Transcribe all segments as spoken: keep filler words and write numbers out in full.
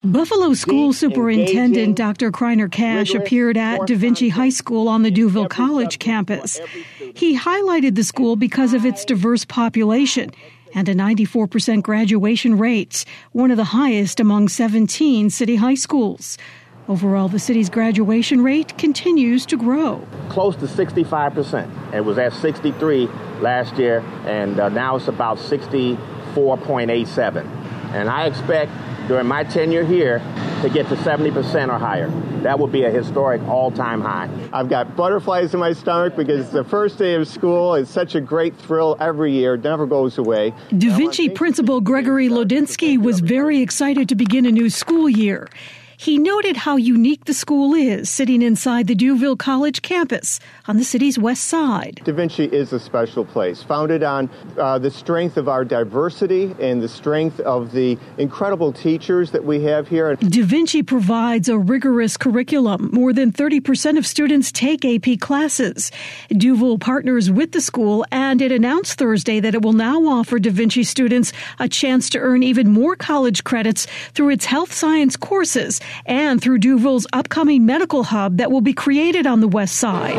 Buffalo School Superintendent Doctor Kreiner Cash appeared at Da Vinci High School on the Duville College campus. He highlighted the school because of its diverse population and a ninety-four percent graduation rate, one of the highest among seventeen city high schools. Overall, the city's graduation rate continues to grow. Close to sixty-five percent. It was at sixty-three last year, and uh, now it's about sixty-four point eight seven. And I expect during my tenure here to get to seventy percent or higher. That would be a historic all-time high. I've got butterflies in my stomach because the first day of school is such a great thrill every year. It never goes away. Da Vinci Principal Gregory Lodinsky was very excited to begin a new school year. He noted how unique the school is, sitting inside the Duville College campus on the city's west side. Da Vinci is a special place, founded on uh, the strength of our diversity and the strength of the incredible teachers that we have here. Da Vinci provides a rigorous curriculum. More than thirty percent of students take A P classes. Duville partners with the school, and it announced Thursday that it will now offer Da Vinci students a chance to earn even more college credits through its health science courses and through Duville's upcoming medical hub that will be created on the west side.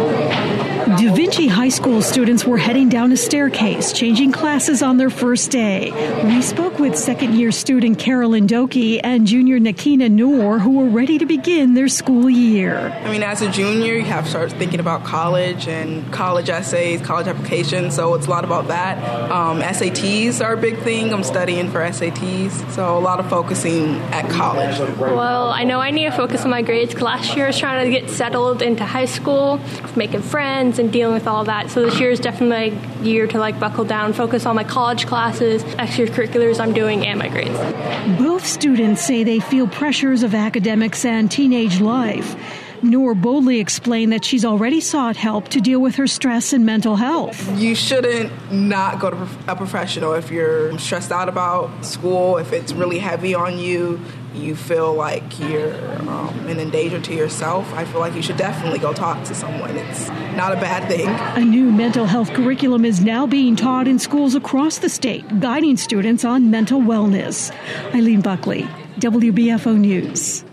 Da Vinci High School students were heading down a staircase, changing classes on their first day. We spoke with second-year student Carolyn Doki and junior Nakina Noor, who were ready to begin their school year. I mean, as a junior, you have to start thinking about college and college essays, college applications, so it's a lot about that. Um, S A Ts are a big thing. I'm studying for S A Ts, so a lot of focusing at college. Well, I know I need to focus on my grades. Last year I was trying to get settled into high school, making friends and dealing with all that. So this year is definitely my year to like buckle down, focus on my college classes, extracurriculars I'm doing, and my grades. Both students say they feel pressures of academics and teenage life. Noor boldly explained that she's already sought help to deal with her stress and mental health. You shouldn't not go to a professional if you're stressed out about school, if it's really heavy on you, you feel like you're um, an endanger to yourself. I feel like you should definitely go talk to someone. It's not a bad thing. A new mental health curriculum is now being taught in schools across the state, guiding students on mental wellness. Eileen Buckley, W B F O News.